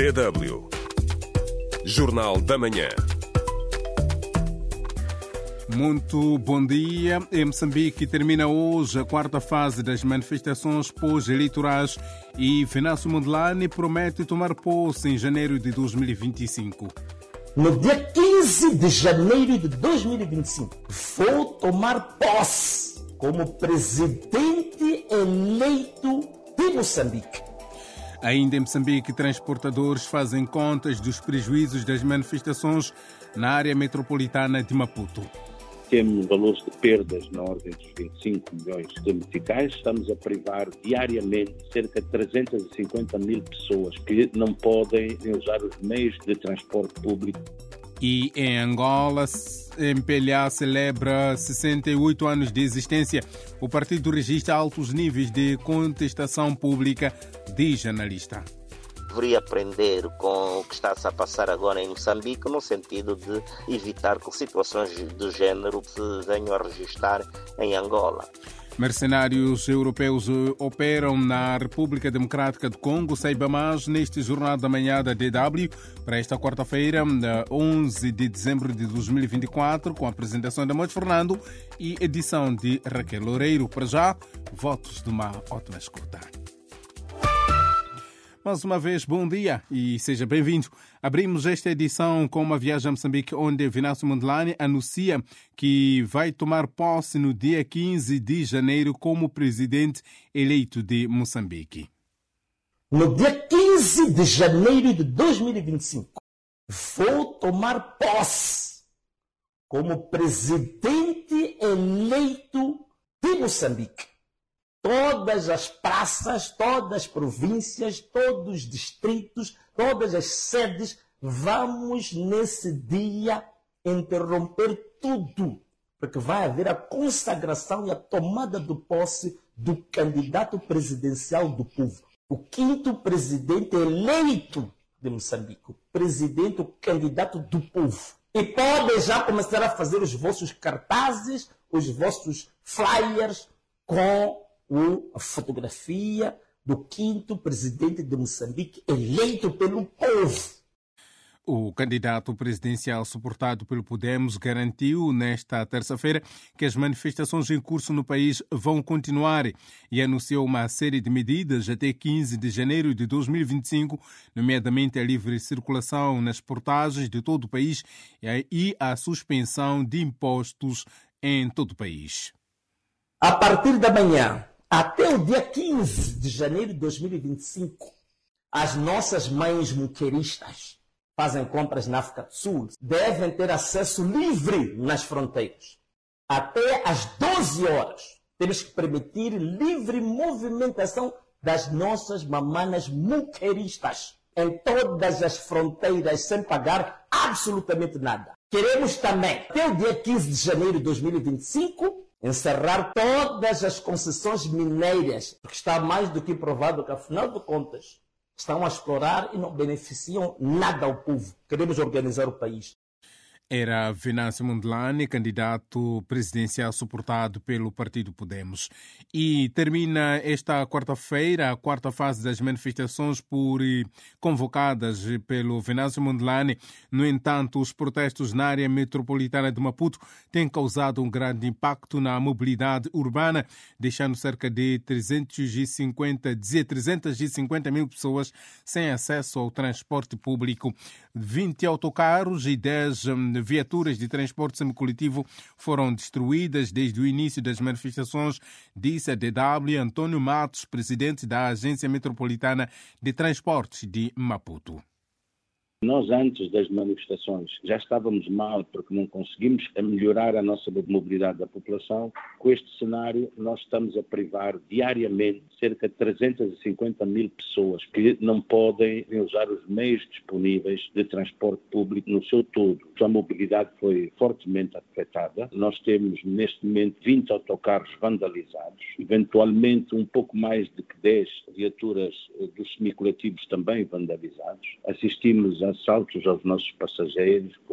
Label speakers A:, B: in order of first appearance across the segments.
A: DW Jornal da Manhã.
B: Muito bom dia. Em Moçambique termina hoje a quarta fase das manifestações pós-eleitorais e Venâncio Mondlane promete tomar posse em janeiro de 2025.
C: No dia 15 de janeiro de 2025, vou tomar posse como presidente eleito de Moçambique.
B: Ainda em Moçambique, transportadores fazem contas dos prejuízos das manifestações na área metropolitana de Maputo.
D: Temos valores de perdas na ordem dos 25 milhões de meticais. Estamos a privar diariamente cerca de 350 mil pessoas que não podem usar os meios de transporte público.
B: E em Angola, MPLA celebra 68 anos de existência. O partido registra altos níveis de contestação pública, diz analista.
E: Deveria aprender com o que está-se a passar agora em Moçambique, no sentido de evitar que situações do género se venham a registrar em Angola.
B: Mercenários europeus operam na República Democrática do Congo. Saiba mais neste Jornal da Manhã da DW para esta quarta-feira, 11 de dezembro de 2024, com a apresentação de Moisés Fernando e edição de Raquel Loureiro. Para já, votos de uma ótima escuta. Mais uma vez, bom dia e seja bem-vindo. Abrimos esta edição com uma viagem a Moçambique, onde Venâncio Mondlane anuncia que vai tomar posse no dia 15 de janeiro como presidente eleito de Moçambique.
C: No dia 15 de janeiro de 2025, vou tomar posse como presidente eleito de Moçambique. Todas as praças, todas as províncias, todos os distritos, todas as sedes, vamos nesse dia interromper tudo, porque vai haver a consagração e a tomada de posse do candidato presidencial do povo, o quinto presidente eleito de Moçambique, o presidente, o candidato do povo. E podem já começar a fazer os vossos cartazes, os vossos flyers com a fotografia do quinto presidente de Moçambique eleito pelo povo.
B: O candidato presidencial suportado pelo Podemos garantiu nesta terça-feira que as manifestações em curso no país vão continuar e anunciou uma série de medidas até 15 de janeiro de 2025, nomeadamente a livre circulação nas portagens de todo o país e a suspensão de impostos em todo o país.
C: A partir da manhã, até o dia 15 de janeiro de 2025, as nossas mães moqueiristas fazem compras na África do Sul, devem ter acesso livre nas fronteiras. Até às 12 horas, temos que permitir livre movimentação das nossas mamanas moqueiristas em todas as fronteiras, sem pagar absolutamente nada. Queremos também, até o dia 15 de janeiro de 2025, encerrar todas as concessões mineiras, porque está mais do que provado que, afinal de contas, estão a explorar e não beneficiam nada ao povo. Queremos organizar o país.
B: Era Venâncio Mondlane, candidato presidencial suportado pelo partido Podemos. E termina esta quarta-feira a quarta fase das manifestações convocadas pelo Venâncio Mondlane. No entanto, os protestos na área metropolitana de Maputo têm causado um grande impacto na mobilidade urbana, deixando cerca de 350 mil pessoas sem acesso ao transporte público. 20 autocarros e 10 viaturas de transporte semicoletivo foram destruídas desde o início das manifestações, disse a DW Antônio Matos, presidente da Agência Metropolitana de Transportes de Maputo.
D: Nós, antes das manifestações, já estávamos mal porque não conseguimos melhorar a nossa mobilidade da população. Com este cenário, nós estamos a privar diariamente cerca de 350 mil pessoas que não podem usar os meios disponíveis de transporte público no seu todo. A mobilidade foi fortemente afetada. Nós temos, neste momento, 20 autocarros vandalizados, eventualmente um pouco mais de 10 viaturas dos semicoletivos também vandalizados. Assistimos a assaltos aos nossos passageiros com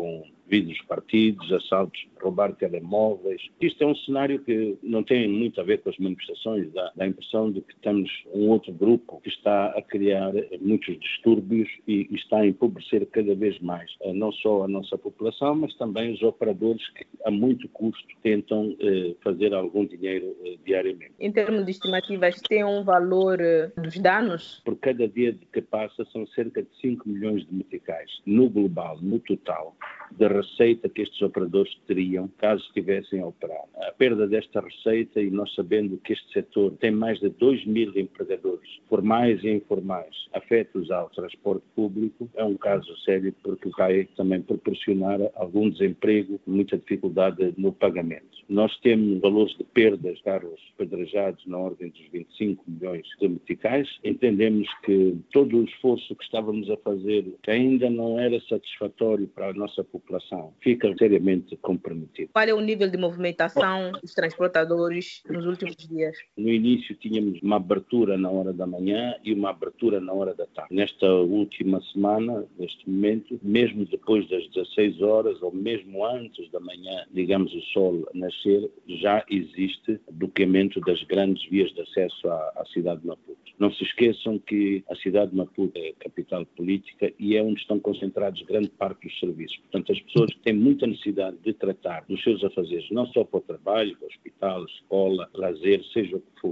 D: vidros partidos, assaltos, roubar telemóveis. Isto é um cenário que não tem muito a ver com as manifestações, dá a impressão de que temos um outro grupo que está a criar muitos distúrbios e está a empobrecer cada vez mais, não só a nossa população, mas também os operadores que a muito custo tentam fazer algum dinheiro diariamente.
F: Em termos de estimativas, tem um valor dos danos?
D: Por cada dia que passa são cerca de 5 milhões de meticais. No global, no total, da receita que estes operadores teriam caso estivessem a operar. A perda desta receita, e nós sabendo que este setor tem mais de 2 mil empregadores, formais e informais, afetos ao transporte público, é um caso sério porque vai também proporcionar algum desemprego, muita dificuldade no pagamento. Nós temos valores de perdas de carros pedrejados na ordem dos 25 milhões de meticais. Entendemos que todo o esforço que estávamos a fazer, que ainda não era satisfatório para a nossa população, fica seriamente comprometido.
F: Qual é o nível de movimentação dos transportadores nos últimos dias?
D: No início tínhamos uma abertura na hora da manhã e uma abertura na hora da tarde. Nesta última semana, neste momento, mesmo depois das 16 horas ou mesmo antes da manhã, digamos, o sol nascer, já existe bloqueamento das grandes vias de acesso à cidade de Maputo. Não se esqueçam que a cidade de Maputo é a capital política e é onde estão concentrados grande parte dos serviços. Portanto, as pessoas têm muita necessidade de tratar dos seus afazeres, não só para o trabalho, para o hospital, escola, lazer, seja o que for.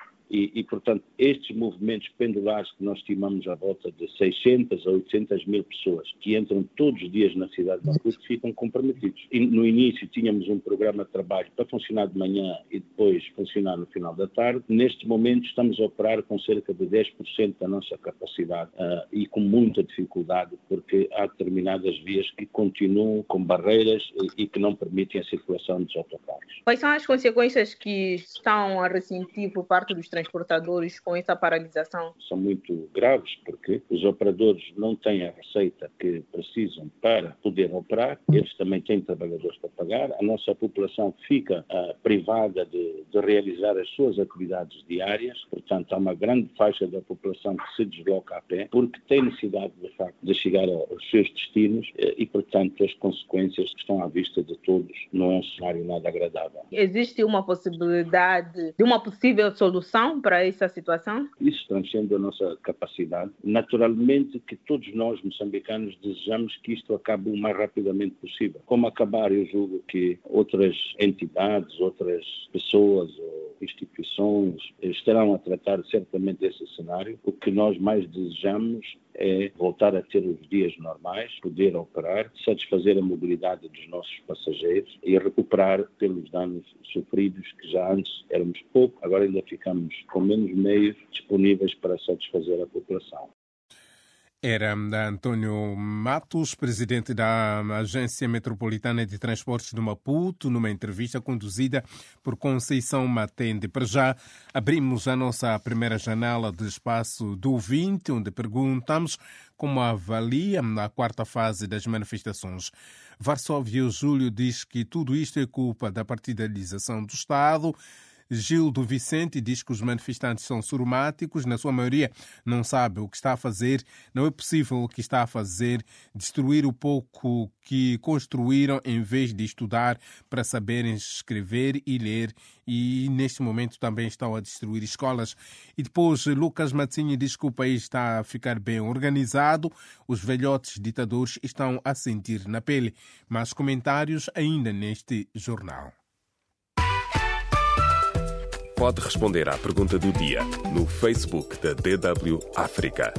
D: E, portanto, estes movimentos pendulares que nós estimamos à volta de 600 a 800 mil pessoas que entram todos os dias na cidade de Maputo ficam comprometidos. E no início tínhamos um programa de trabalho para funcionar de manhã e depois funcionar no final da tarde. Neste momento estamos a operar com cerca de 10% da nossa capacidade e com muita dificuldade porque há determinadas vias que continuam com barreiras e que não permitem a circulação dos autocarros.
F: Quais são as consequências que estão a ressentir por parte dos transportadores com essa paralisação?
D: São muito graves porque os operadores não têm a receita que precisam para poder operar, eles também têm trabalhadores para pagar, a nossa população fica privada de realizar as suas atividades diárias, portanto há uma grande faixa da população que se desloca a pé porque tem necessidade de facto de chegar aos seus destinos e portanto as consequências que estão à vista de todos não é um cenário nada agradável.
F: Existe uma possibilidade de uma possível solução para essa situação?
D: Isso transcende a nossa capacidade. Naturalmente que todos nós, moçambicanos, desejamos que isto acabe o mais rapidamente possível. Como acabar, eu julgo que outras entidades, outras pessoas ou instituições estarão a tratar certamente desse cenário. O que nós mais desejamos é voltar a ter os dias normais, poder operar, satisfazer a mobilidade dos nossos passageiros e recuperar pelos danos sofridos, que já antes éramos pouco, agora ainda ficamos com menos meios disponíveis para satisfazer a população.
B: Era Antônio Matos, presidente da Agência Metropolitana de Transportes de Maputo, numa entrevista conduzida por Conceição Matende. Para já, abrimos a nossa primeira janela de espaço do ouvinte, onde perguntamos como avalia a quarta fase das manifestações. Varsóvio Júlio diz que tudo isto é culpa da partidarização do Estado. Gildo Vicente diz que os manifestantes são surmáticos, na sua maioria não sabe o que está a fazer, não é possível o que está a fazer, destruir o pouco que construíram em vez de estudar para saberem escrever e ler, e neste momento também estão a destruir escolas. E depois Lucas Matzinho diz que o país está a ficar bem organizado, os velhotes ditadores estão a sentir na pele. Mais comentários ainda neste jornal.
A: Pode responder à pergunta do dia no Facebook da DW África.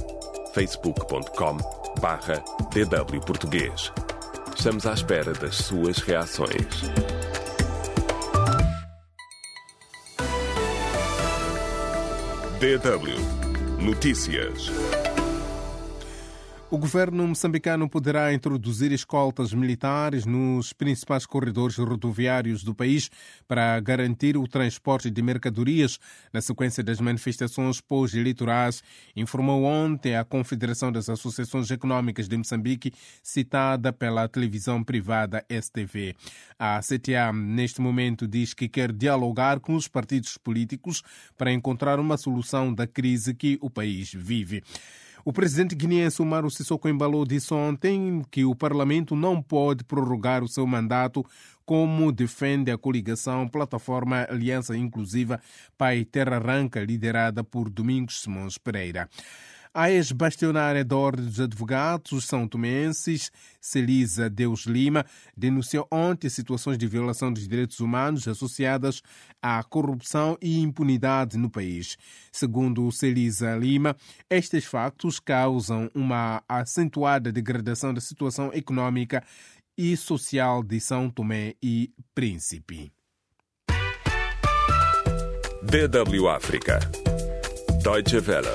A: facebook.com/DW Português. Estamos à espera das suas reações. DW Notícias.
B: O governo moçambicano poderá introduzir escoltas militares nos principais corredores rodoviários do país para garantir o transporte de mercadorias na sequência das manifestações pós-eleitorais, informou ontem a Confederação das Associações Económicas de Moçambique, citada pela televisão privada STV. A CTA, neste momento, diz que quer dialogar com os partidos políticos para encontrar uma solução da crise que o país vive. O presidente guineense Umaro Sissoko Embalo disse ontem que o Parlamento não pode prorrogar o seu mandato, como defende a coligação Plataforma Aliança Inclusiva Pai Terra Arranca, liderada por Domingos Simões Pereira. A ex-bastionária da Ordem dos Advogados são tomenses, Celisa Deus Lima, denunciou ontem situações de violação dos direitos humanos associadas à corrupção e impunidade no país. Segundo Celisa Lima, estes factos causam uma acentuada degradação da situação econômica e social de São Tomé e Príncipe.
A: DW África. Deutsche Welle.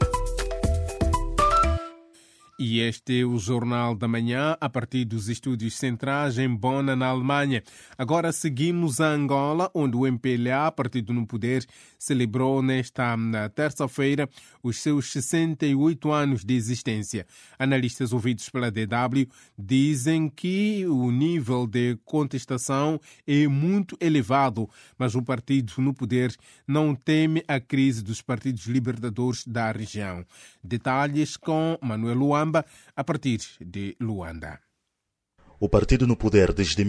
B: E este é o Jornal da Manhã, a partir dos estúdios centrais em Bonn, na Alemanha. Agora seguimos a Angola, onde o MPLA, partido no poder, celebrou nesta terça-feira os seus 68 anos de existência. Analistas ouvidos pela DW dizem que o nível de contestação é muito elevado, mas o partido no poder não teme a crise dos partidos libertadores da região. Detalhes com Manuel Luamba, a partir de Luanda.
G: O partido no poder desde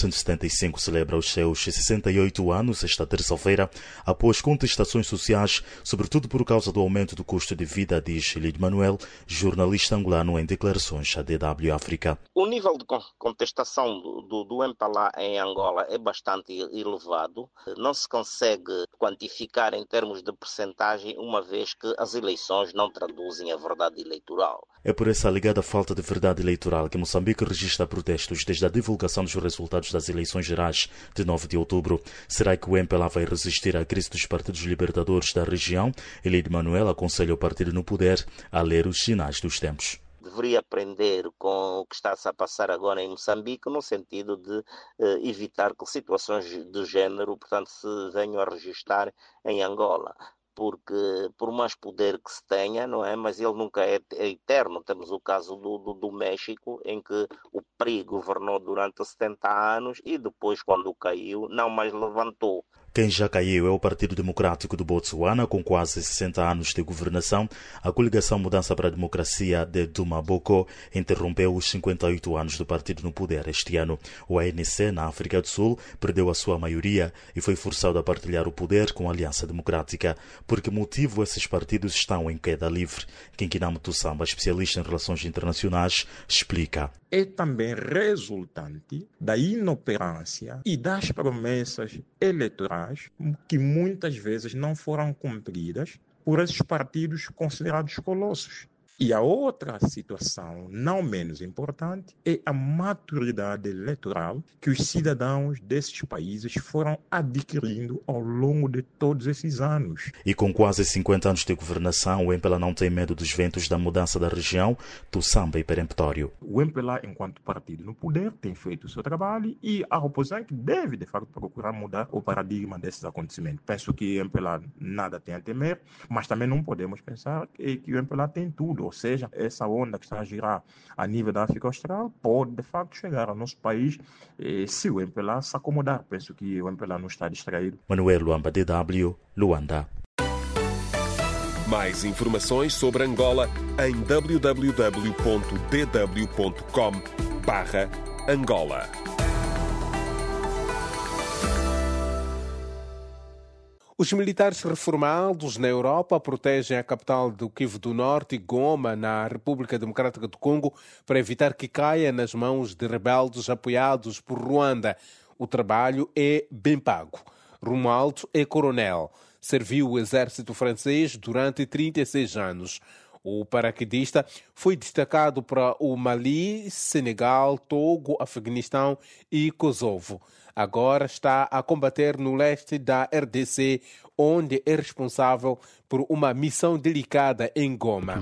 G: 1975 celebra os seus 68 anos esta terça-feira, após contestações sociais, sobretudo por causa do aumento do custo de vida, diz Lid Manuel, jornalista angolano em declarações à DW África.
E: O nível de contestação do MPLA em Angola é bastante elevado. Não se consegue quantificar em termos de percentagem, uma vez que as eleições não traduzem a verdade eleitoral.
G: É por essa alegada falta de verdade eleitoral que Moçambique registra protestos desde a divulgação dos resultados das eleições gerais de 9 de outubro. Será que o MPLA vai resistir à crise dos partidos libertadores da região? Elide Manuel aconselha o partido no poder a ler os sinais dos tempos.
E: Deveria aprender com o que está a passar agora em Moçambique, no sentido de evitar que situações do género, portanto, se venham a registrar em Angola. Porque por mais poder que se tenha, não é? Mas ele nunca é eterno. Temos o caso do México, em que o PRI governou durante 70 anos e depois, quando caiu, não mais levantou.
G: Quem já caiu é o Partido Democrático do Botsuana, com quase 60 anos de governação. A coligação Mudança para a Democracia de Duma Boko interrompeu os 58 anos do partido no poder este ano. O ANC, na África do Sul, perdeu a sua maioria e foi forçado a partilhar o poder com a Aliança Democrática. Por que motivo esses partidos estão em queda livre? Kinkinam Tussamba, especialista em relações internacionais, explica.
H: É também resultante da inoperância e das promessas eleitorais que muitas vezes não foram cumpridas por esses partidos considerados colossos. E a outra situação, não menos importante, é a maturidade eleitoral que os cidadãos desses países foram adquirindo ao longo de todos esses anos.
G: E com quase 50 anos de governação, o MPLA não tem medo dos ventos da mudança da região, Tussamba e peremptório.
H: O MPLA, enquanto partido no poder, tem feito o seu trabalho e a oposição que deve, de facto, procurar mudar o paradigma desses acontecimentos. Penso que o MPLA nada tem a temer, mas também não podemos pensar que o MPLA tem tudo. Ou seja, essa onda que está a girar a nível da África Austral pode, de facto, chegar ao nosso país se o MPLA se acomodar. Penso que o MPLA não está distraído.
G: Manuel Luamba, DW, Luanda.
A: Mais informações sobre Angola em www.dw.com/Angola.
B: Os militares reformados na Europa protegem a capital do Kivu do Norte, Goma, na República Democrática do Congo, para evitar que caia nas mãos de rebeldes apoiados por Ruanda. O trabalho é bem pago. Romualdo é coronel. Serviu o exército francês durante 36 anos. O paraquedista foi destacado para o Mali, Senegal, Togo, Afeganistão e Kosovo. Agora está a combater no leste da RDC, onde é responsável por uma missão delicada em Goma.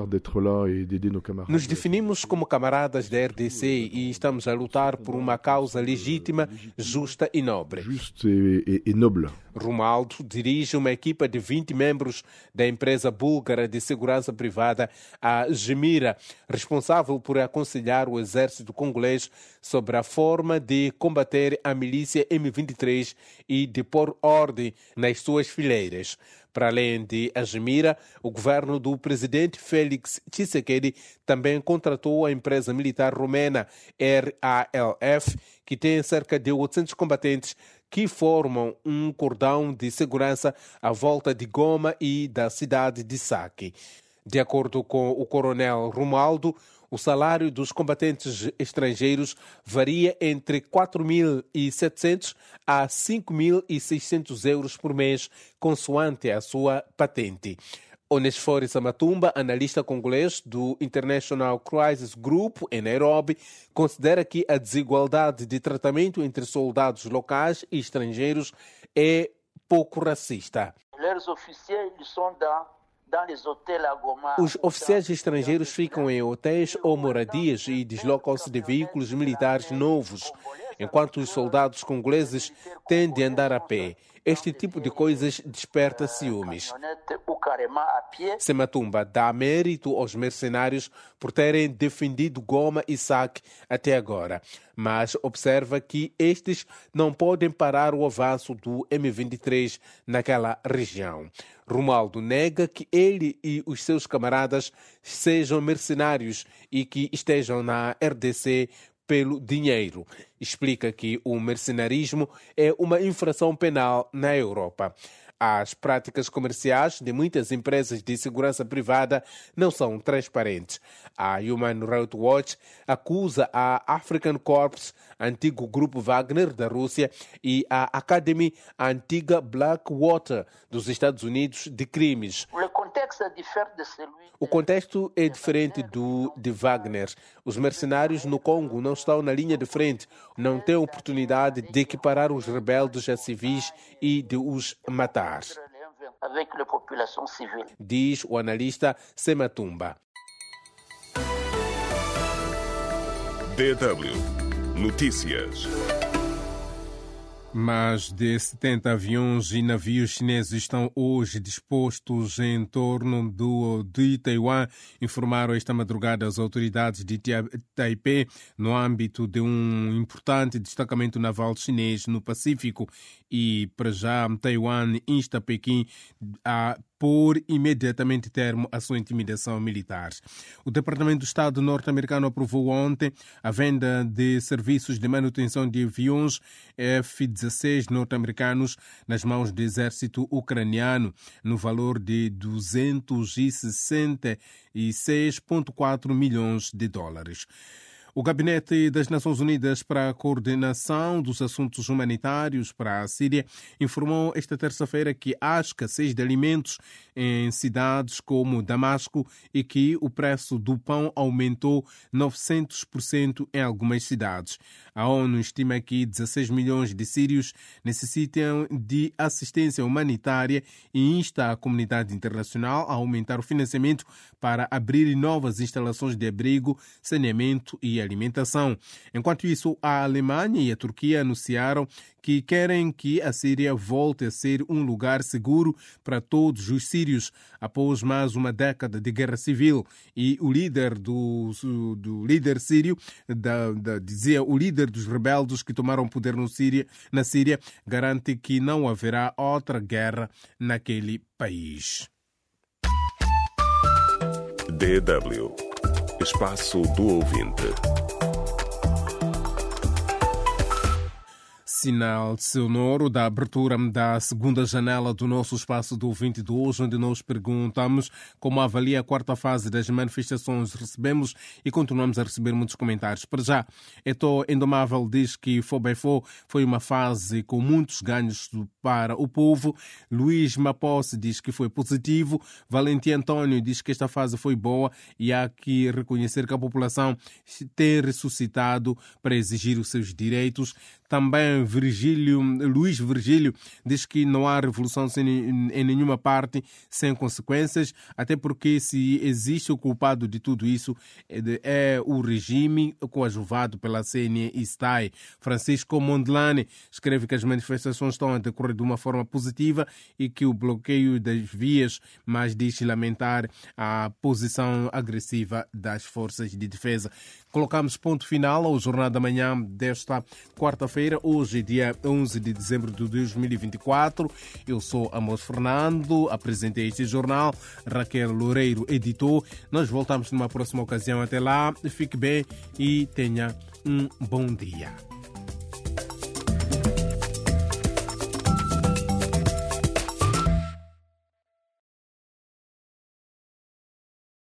B: Nos definimos como camaradas da RDC e estamos a lutar por uma causa legítima, justa e nobre. Romualdo dirige uma equipa de 20 membros da empresa búlgara de segurança privada, a Gemira, responsável por aconselhar o exército congolês sobre a forma de combater a milícia M23 e de pôr ordem nas suas fileiras. Para além de Adjimira, o governo do presidente Félix Tshisekedi também contratou a empresa militar romena RALF, que tem cerca de 800 combatentes que formam um cordão de segurança à volta de Goma e da cidade de Sake. De acordo com o coronel Romualdo, o salário dos combatentes estrangeiros varia entre 4.700 a 5.600 euros por mês, consoante a sua patente. Onesfori Samatumba, analista congolês do International Crisis Group em Nairobi, considera que a desigualdade de tratamento entre soldados locais e estrangeiros é pouco racista. Os oficiais estrangeiros ficam em hotéis ou moradias e deslocam-se de veículos militares novos, enquanto os soldados congoleses têm de andar a pé. Este tipo de coisas desperta ciúmes. Sematumba dá mérito aos mercenários por terem defendido Goma e Sake até agora, mas observa que estes não podem parar o avanço do M23 naquela região. Romualdo nega que ele e os seus camaradas sejam mercenários e que estejam na RDC pelo dinheiro. Explica que o mercenarismo é uma infração penal na Europa. As práticas comerciais de muitas empresas de segurança privada não são transparentes. A Human Rights Watch acusa a African Corps, antigo grupo Wagner da Rússia, e a Academy, a antiga Blackwater dos Estados Unidos, de crimes. O contexto é diferente do de Wagner. Os mercenários no Congo não estão na linha de frente, não têm oportunidade de equiparar os rebeldes a civis e de os matar, diz o analista Sematumba.
A: DW Notícias.
B: Mais de 70 aviões e navios chineses estão hoje dispostos em torno de Taiwan, informaram esta madrugada as autoridades de Taipei, no âmbito de um importante destacamento naval chinês no Pacífico. E, para já, Taiwan insta Pequim a pôr imediatamente termo à sua intimidação militar. O Departamento do Estado norte-americano aprovou ontem a venda de serviços de manutenção de aviões F-16 norte-americanos nas mãos do exército ucraniano, no valor de 266,4 milhões de dólares. O Gabinete das Nações Unidas para a Coordenação dos Assuntos Humanitários para a Síria informou esta terça-feira que há escassez de alimentos em cidades como Damasco e que o preço do pão aumentou 900% em algumas cidades. A ONU estima que 16 milhões de sírios necessitam de assistência humanitária e insta a comunidade internacional a aumentar o financiamento para abrir novas instalações de abrigo, saneamento e alimentação. Enquanto isso, a Alemanha e a Turquia anunciaram que querem que a Síria volte a ser um lugar seguro para todos os sírios após mais uma década de guerra civil. E o líder do líder sírio, dizia o líder dos rebeldes que tomaram poder na Síria, garante que não haverá outra guerra naquele país.
A: DW Espaço do Ouvinte.
B: Sinal sonoro da abertura da segunda janela do nosso Espaço do Ouvinte de hoje, onde nós perguntamos como avalia a quarta fase das manifestações. Recebemos e continuamos a receber muitos comentários. Para já, Eto Indomável diz que Fobefo foi uma fase com muitos ganhos para o povo. Luís Maposse diz que foi positivo. Valentim Antônio diz que esta fase foi boa e há que reconhecer que a população tem ressuscitado para exigir os seus direitos. Também Luís Virgílio diz que não há revolução em nenhuma parte sem consequências, até porque se existe o culpado de tudo isso é o regime coadjuvado pela CNE e STAI. Francisco Mondlane escreve que as manifestações estão a decorrer de uma forma positiva e que o bloqueio das vias, mas diz lamentar a posição agressiva das forças de defesa. colocamos ponto final ao Jornal da Manhã desta quarta-feira, hoje, dia 11 de dezembro de 2024. Eu sou Amos Fernando, apresentei este jornal, Raquel Loureiro editou. Nós voltamos numa próxima ocasião. Até lá, fique bem e tenha um bom dia.